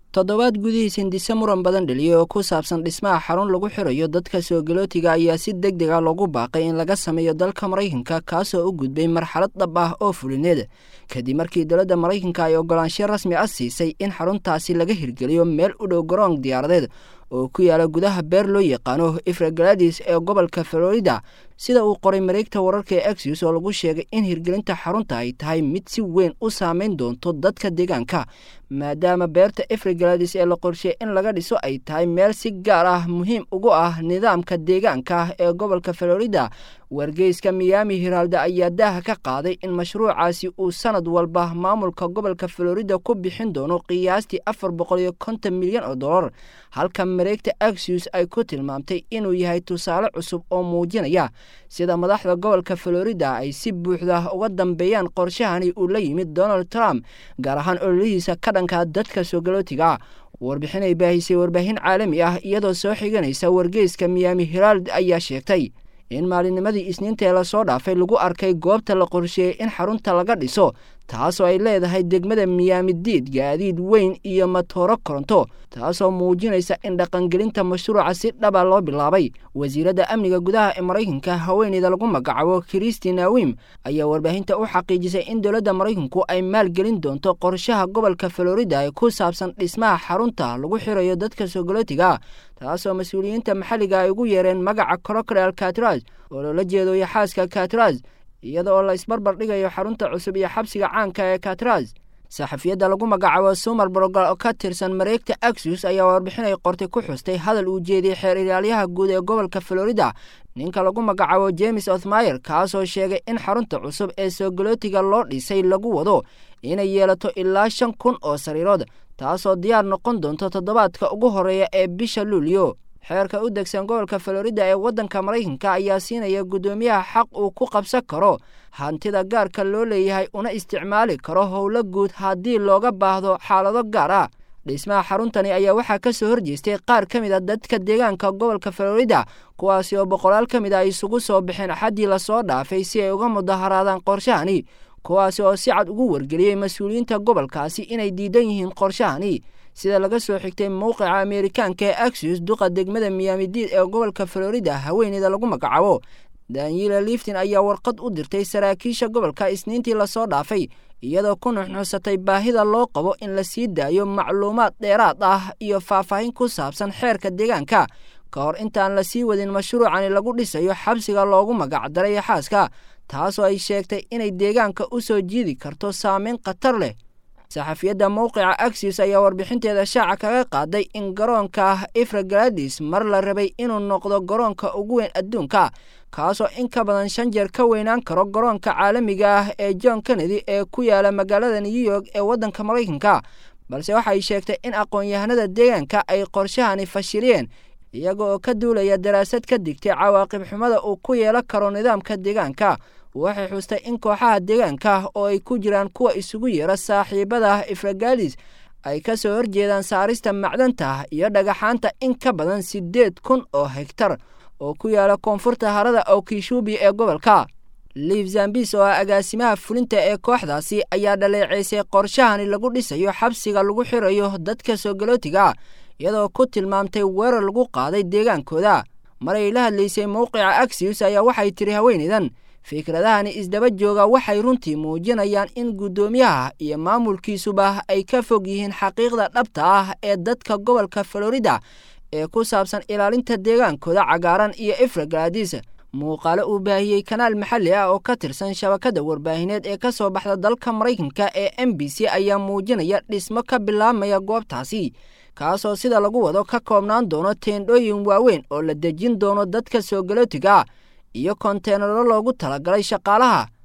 toddobaad gudihiis hindise muran badan dhaliyay oo ku saabsan dhismaha xarun lagu xirayo dadka soo galootiga ayaa si degdeg ah loogu baaqay in laga sameeyo dalka Mareykanka kaasoo u gudbay marxalad dhab ah oo fulineed kadib markii dowladda Mareykanka ay ogolaansho rasmi ah siisay in xaruntaasi laga hirgeliyo meel u dhow garoon diyaaradeed oo ku yaala gudaha beer loo yaqaano Everglades ee gobolka Florida sida uu qoray mareegta wararka ee Axios oo lagu sheegay in hirgelinta xarunta ay tahay mid si weyn u saameyn doonto dadka deegaanka maadaama beerta Everglades ee la qorsheeyay in laga dhiso ay tahay meel si gaar ah muhiim ugu ah nidaamka deegaanka ee gobolka Florida wargeyska Miami Herald ayaa daaha ka qaaday in mashruucaasi uu sanad walba maamulka gobolka Florida ku bixin doono qiyaastii $450 milyan oo dollar halka mareegta Axios ay ku tilmaamtay inuu yahay tusaale cusub oo muujinaya sida madaxda gobolka Florida ay si buuxda uga dambeeyaan qorshahani uu la yimid Donald Trump gaar ahaan ololihiisa ka dhanka dadka soo galootiga warbixin ay baahisay warbaahin caalami ah iyadoo soo xiganaysa wargeyska Miami Herald ayaa sheegtay in maalinimadii Isniinta la soo dhaafay lagu arkay goobta la qorsheeyay in xarunta laga dhiso taasoo ay leedahay degmada Miami-Dade gaadiid weyn iyo matooro koronto taasoo muujinaysa in dhaqangelinta mashruuca si dhab ah loo bilaabay wasiirada amniga gudaha ee Mareykanka haweeneyda lagu magacaabo Christine Awim ayaa warbaahinta u xaqiijisay in dowladda Mareykanku ay maalgelin doonto qorshaha gobolka Florida ee ku saabsan dhismaha xarunta lagu xirayo dadka soo galootiga taasoo mas'uuliyiinta maxalliga ay ugu yeereen magaca Crocodile Alcatraz oo loola jeedo yaxaaska Alcatraz iyadoo la isbarbar dhigayo xarunta cusub iyo xabsiga caanka ee Alcatraz saxafiyada lagu magacaabo Summer Brogal oo ka tirsan mareegta Axios ayaa warbixinay qortay ku xustay hadal uu jeediyay xeer ilaaliyaha guud ee gobolka Florida ninka lagu magacaabo James Othmeyer kaasoo sheegay in xarunta cusub ee soo galootiga loo dhisay lagu wado inay yeelato ilaa 5,000 oo sariirood taasoo diyaar noqon doonto toddobaadka ugu horeeya ee bisha Luulyo xeerka u degsan gobolka Florida ee waddanka Mareykanka ayaa siinaya gudoomiyaha xaq uu ku qabsan karo hantida gaarka loo leeyahay una isticmaali karo howlo guud haddii looga baahdo xaalado gaar ah dhismaha xaruntani ayaa waxaa ka soo horjeestay qaar ka mid ah dadka deegaanka gobolka Florida kuwaasi oo boqolaal ka mid ah isugu soo bixeen xaddii la soo dhaafay si ay uga mudaharaadaan qorshahani kuwaasi oo si cad ugu wargeliyay mas'uuliyiinta gobolkaasi inay diidan yihiin qorshahani sida laga soo xigtay mowqica Ameerikaanka ee Axios duqa degmada Miami-Dade ee gobolka Florida haweeneyda lagu magacaabo Daniela Lifton ayaa warqad u dirtay saraakiisha gobolka Isniintii la soo dhaafay iyadoo ku nuxnuxsatay baahida loo qabo in la sii daayo macluumaad dheeraad ah iyo faahfaahin ku saabsan xeerka deegaanka ka hor intaan la sii wadin mashruucani lagu dhisayo xabsiga loogu magac daray yaxaaska taasoo ay sheegtay inay deegaanka u soo jiidi karto saameyn khatar leh saxafiyada mowqica Axios ayaa warbixinteeda shaaca kaga qaaday in garoonka Everglades mar la rabay inuu noqdo garoonka ugu weyn adduunka kaasoo in ka badan 5 jeer ka weynaan karo garoonka caalamiga ah ee John Kennedy ee ku yaala magaalada New York ee waddanka Mareykanka balse waxay sheegtay in aqoon-yahanada deegaanka ay qorshahani fashiliyeen iyaga oo ka duulaya daraasad ka digtay cawaaqib xumada uu ku yeelan karo nidaamka deegaanka waxay xustay in kooxaha deegaanka oo ay ku jiraan kuwa isugu yeera saaxiibada Everglades ay ka soo horjeedaan saarista macdanta iyo dhagaxaanta in ka badan 8,000 oo hektar oo ku yaala koonfurta harada Okeechobee ee gobolka Liv Zambis oo agaasimaha fulinta ee kooxdaasi ayaa dhaleeceysay qorshahani lagu dhisayo xabsiga lagu xirayo dadka soo galootiga iyadoo ku tilmaamtay weerar lagu qaaday deegaankooda maray la hadlaysay mowqica Axios ayaa waxay tiri haweeneydan fikradahani isdaba jooga waxay runtii muujinayaan in gudoomiyaha iyo maamulkiisuba ay ka fog yihiin xaqiiqda dhabta ah ee dadka gobolka Florida ee ku saabsan ilaalinta deegaankooda cagaaran iyo Everglades muuqaalo uu baahiyay kanaal maxalli ah oo ka tirsan shabakada warbaahineed ee ka soo baxda dalka Mareykanka ee NBC ayaa muujinaya dhismo ka bilaabmaya goobtaasi kaasoo sida lagu wado ka koobnaan doono teendhooyin waaweyn oo la dejin doono dadka soo galootiga iyo konteenaro loogu talagalay shaqaalaha